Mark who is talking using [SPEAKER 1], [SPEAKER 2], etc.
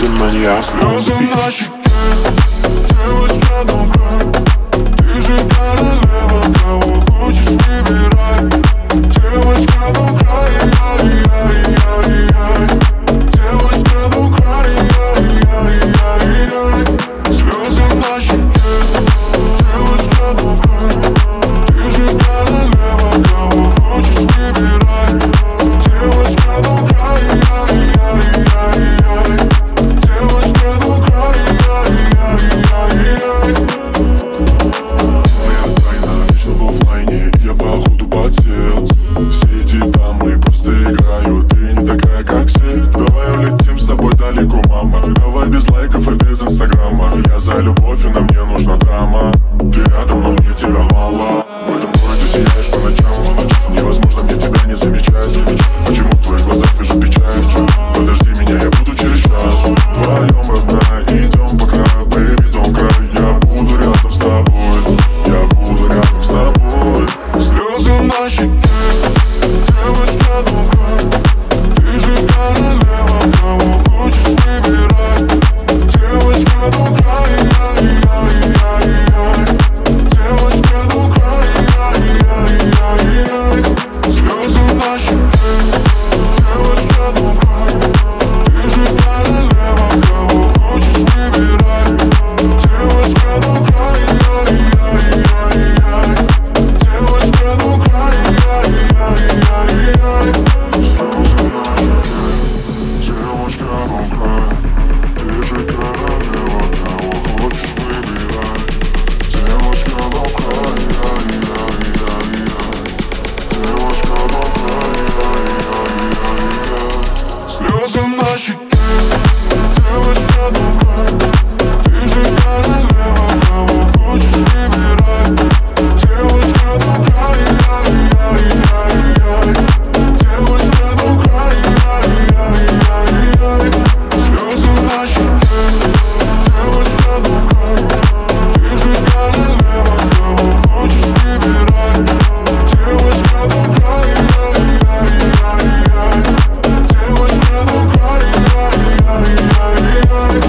[SPEAKER 1] зима не ясно.
[SPEAKER 2] Слезы на щеке, девочка добра. Ты же королева, кого хочешь выбирай. Девочка добра, яй-яй-яй-яй. Девочка добра, яй-яй-яй-яй. Слезы на щеке, девочка добра. Ты же королева, кого хочешь выбирай. Девочка добра, яй-яй-яй-яй. Девочка добра, яй-яй-яй-яй. Моя тайна вечно в оффлайне, я походу подсел. Все эти дамы просто играют, ты не такая, как все. Давай улетим с тобой далеко, мама. Давай без лайков и без инстаграма. Я за любовь, и на мне нужна драма. Ты рядом, но мне тебя мало. В этом городе сияешь по ночам. Невозможно мне тебя не замечать. Почему в твоих глазах вижу печаль? Подожди меня, я буду через час. Вдвоем, родная, идем по краю, baby, don't cry. Я буду рядом с тобой, я буду рядом с тобой. Слезы на щеке, девочка добра. Ты же королева, кого хочешь выбирай. Девочка добра, яй-яй-яй-яй. Девочка добра, яй-яй-яй-яй. Слезы на щеке, девочка добра. Ты же королева, кого хочешь выбирай. Девочка добра, яй-яй-яй-яй. Девочка добра, яй-яй-яй-яй. Слезы на щеке, девочка добра. Ты же королева, кого хочешь выбирай. Девочка добра, яй-яй-яй-яй. Девочка добра, яй-яй-яй-яй. Слезы на щеке, девочка добра. Ты же королева, кого хочешь выбирай. Девочка добра, яй-яй-яй-яй. Девочка добра, яй-яй-яй-яй. Слезы на щеке, девочка добра. Ты же королева, кого хочешь выбирай. Девочка добра, яй-яй-яй-яй. Девочка добра, яй-яй-яй-яй.